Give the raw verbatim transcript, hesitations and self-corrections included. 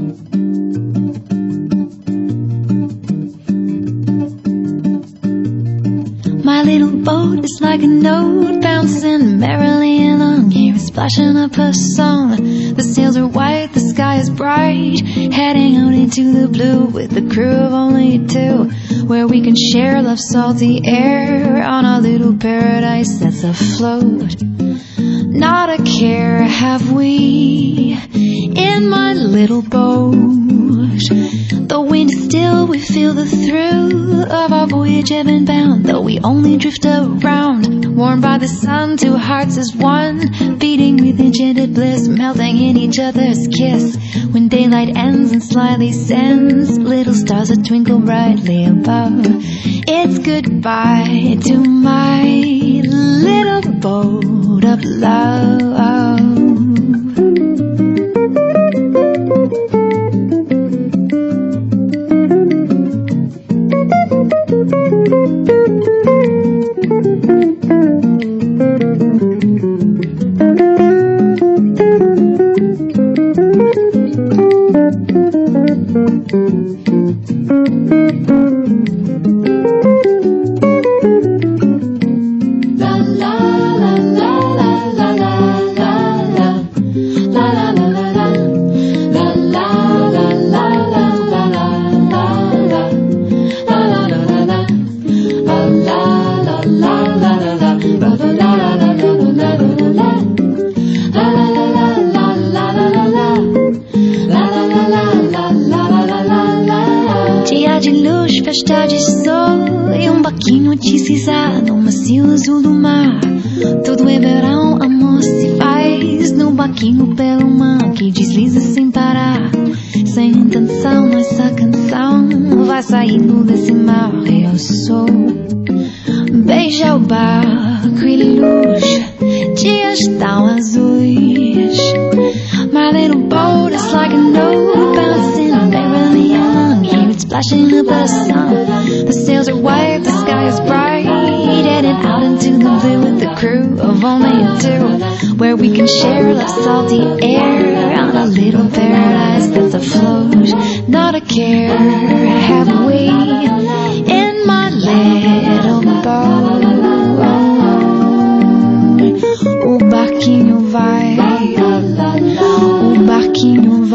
My little boat is like a note bouncing merrily along here, splashing up a song. The sails are white, the sky is bright, heading out into the blue with a crew of only two, where we can share love's salty air on a little paradise that's afloat. Not a care have we in my little boat. The wind is still, we feel the thrill of our voyage heaven bound, though we only drift around, warmed by the sun, two hearts as one, beating with enchanted bliss, melting in each other's kiss. When daylight ends and slyly sends little stars that twinkle brightly above, it's goodbye to my little boat of love. Dia de luz, festa de sol e um barquinho deslizar no macio azul do mar. Tudo é verão, amor se faz no barquinho pelo mar que desliza sem parar. Sem intenção, nossa canção vai saindo desse mar. Eu sou, beija o barco e luz, dias tão azuis. My little boat is like a note bouncing merrily along here, it's splashing up the sun. The sails are white, the sky is bright, heading out into the blue with a crew of only two, where we can share the salty air on a little paradise that's afloat. Not a care have we in my little boat. O barquinho vai, o barquinho